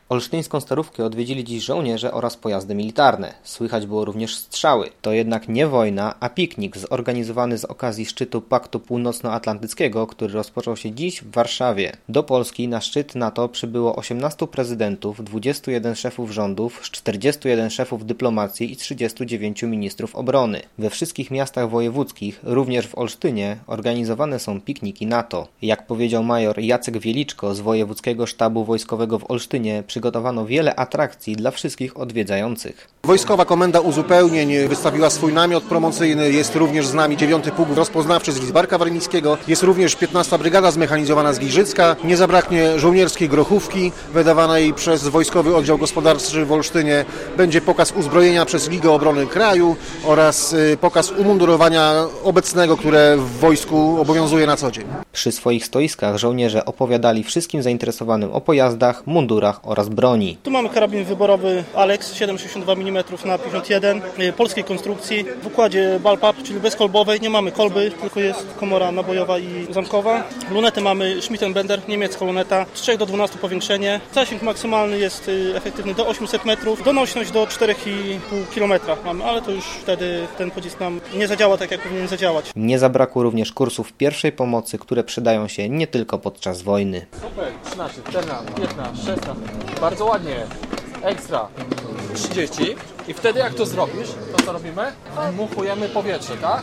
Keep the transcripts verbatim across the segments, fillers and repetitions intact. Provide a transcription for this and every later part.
Olsztyńską Starówkę odwiedzili dziś żołnierze oraz pojazdy militarne. Słychać było również strzały. To jednak nie wojna, a piknik zorganizowany z okazji szczytu Paktu Północnoatlantyckiego, który rozpoczął się dziś w Warszawie. Do Polski na szczyt NATO przybyło osiemnastu prezydentów, dwudziestu jeden szefów rządów, czterdziestu jeden szefów dyplomacji i trzydziestu dziewięciu ministrów obrony. We wszystkich miastach wojewódzkich, również w Olsztynie, organizowane są pikniki NATO. Jak powiedział major Jacek Wieliczko z Wojewódzkiego Sztabu Wojskowego w Olsztynie, przygotowano wiele atrakcji dla wszystkich odwiedzających. Wojskowa Komenda Uzupełnień wystawiła swój namiot promocyjny, jest również z nami dziewiąty Pułk Rozpoznawczy z Lidzbarka Warmińskiego, jest również piętnasta Brygada Zmechanizowana z Giżycka, nie zabraknie żołnierskiej grochówki wydawanej przez Wojskowy Oddział Gospodarczy w Olsztynie, będzie pokaz uzbrojenia przez Ligę Obrony Kraju oraz pokaz umundurowania obecnego, które w wojsku obowiązuje na co dzień. Przy swoich stoiskach żołnierze opowiadali wszystkim zainteresowanym o pojazdach, mundurach oraz broni. Tu mamy karabin wyborowy Alex siedem przecinek sześćdziesiąt dwa milimetra na pięćdziesiąt jeden, polskiej konstrukcji, w układzie Bullpup, czyli bezkolbowej, nie mamy kolby, tylko jest komora nabojowa i zamkowa. Lunetę mamy Schmidt and Bender, niemiecka luneta, z trzech do dwunastu powiększenie. Zasięg maksymalny jest efektywny do osiemset metrów, donośność do czterech i pół kilometra mamy, ale to już wtedy ten pocisk nam nie zadziała tak, jak powinien zadziałać. Nie zabrakło również kursów pierwszej pomocy, które przydają się nie tylko podczas wojny. Super, trzynaście, czternaście, piętnaście, szesnaście, bardzo ładnie, ekstra, trzydzieści i wtedy jak to zrobisz, to co robimy? Dmuchujemy powietrze, tak?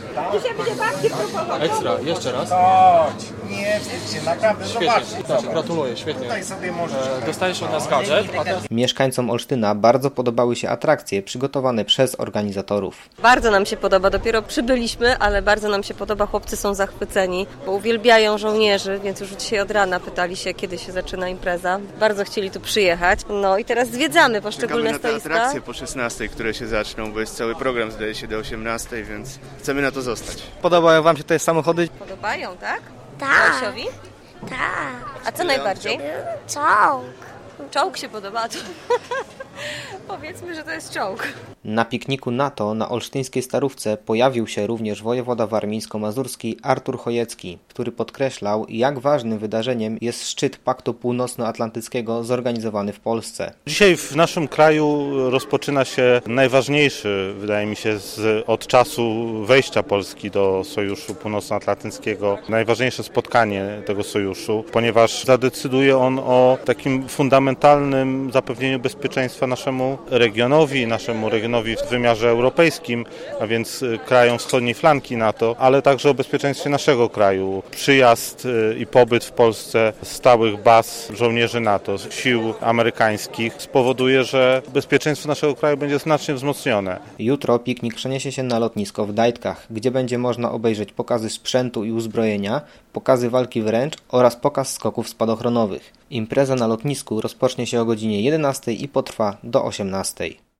Ekstra, jeszcze raz. Chodź, nie wstydź się, naprawdę, Świetnie, znaczy, gratuluję, świetnie. Tutaj sobie możesz. E, dostajesz od nas gadżet, a teraz... Mieszkańcom Olsztyna bardzo podobały się atrakcje przygotowane przez organizatorów. Bardzo nam się podoba, dopiero przybyliśmy, ale bardzo nam się podoba, chłopcy są zachwyceni, bo uwielbiają żołnierzy, więc już dzisiaj od rana pytali się, kiedy się zaczyna impreza. Bardzo chcieli tu przyjechać, no i teraz zwiedzamy poszczególne stoiska. Czekamy na te stoiska. atrakcje po szesnastej, które się zaczną, bo jest cały program, zdaje się, do osiemnastej, więc chcemy na to zostać. Podobają Wam się te samochody? Podobają, tak? Tak. Marysiowi? Tak. A co najbardziej? Czołg. Czołg się podoba. Powiedzmy, że to jest czołg. Na pikniku NATO na olsztyńskiej Starówce pojawił się również wojewoda warmińsko-mazurski Artur Chojecki, który podkreślał, jak ważnym wydarzeniem jest szczyt Paktu Północnoatlantyckiego zorganizowany w Polsce. Dzisiaj w naszym kraju rozpoczyna się najważniejszy, wydaje mi się, z, od czasu wejścia Polski do Sojuszu Północnoatlantyckiego, najważniejsze spotkanie tego sojuszu, ponieważ zadecyduje on o takim fundamentalnym zapewnieniu bezpieczeństwa naszemu regionowi, naszemu regionowi w wymiarze europejskim, a więc krajom wschodniej flanki NATO, ale także o bezpieczeństwie naszego kraju. Przyjazd i pobyt w Polsce stałych baz żołnierzy NATO, sił amerykańskich spowoduje, że bezpieczeństwo naszego kraju będzie znacznie wzmocnione. Jutro piknik przeniesie się na lotnisko w Dajtkach, gdzie będzie można obejrzeć pokazy sprzętu i uzbrojenia, pokazy walki wręcz oraz pokaz skoków spadochronowych. Impreza na lotnisku rozpocznie się o godzinie jedenastej i potrwa do osiemnastej.